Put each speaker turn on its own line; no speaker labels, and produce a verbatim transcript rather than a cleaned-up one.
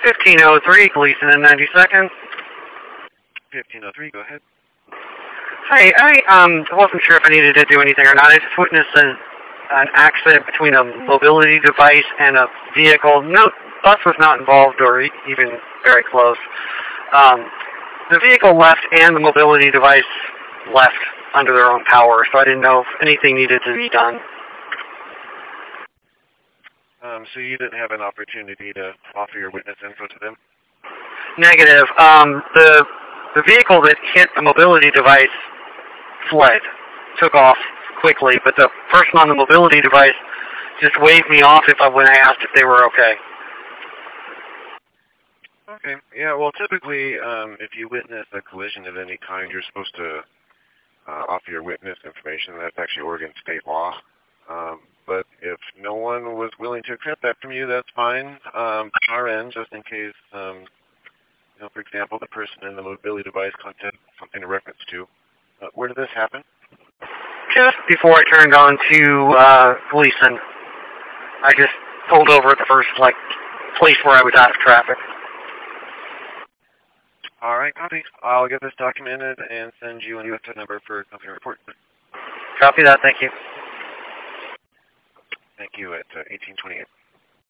fifteen oh three, Gleason in ninety-second.
fifteen oh three, go ahead.
Hi, I um wasn't sure if I needed to do anything or not. I just witnessed an, an accident between a mobility device and a vehicle. No, bus was not involved or e- even very close. Um, the vehicle left and the mobility device left under their own power, so I didn't know if anything needed to be done.
Um, so you didn't have an opportunity to offer your witness info to them?
Negative. Um, the the vehicle that hit the mobility device fled, took off quickly, but the person on the mobility device just waved me off if I, when I asked if they were okay.
Okay. Yeah, well, typically, um, if you witness a collision of any kind, you're supposed to uh, offer your witness information. That's actually Oregon state law. Um, but if no one was willing to accept that from you, that's fine. Um, our end, just in case, um, you know, for example, the person in the mobility device content something to reference to. Uh, where did this happen?
Just before I turned on to uh, Gleason, I just pulled over at the first like place where I was out of traffic.
All right, copy. I'll get this documented and send you a U S number for a company report.
Copy that. Thank you.
Thank you at uh, eighteen twenty-eight.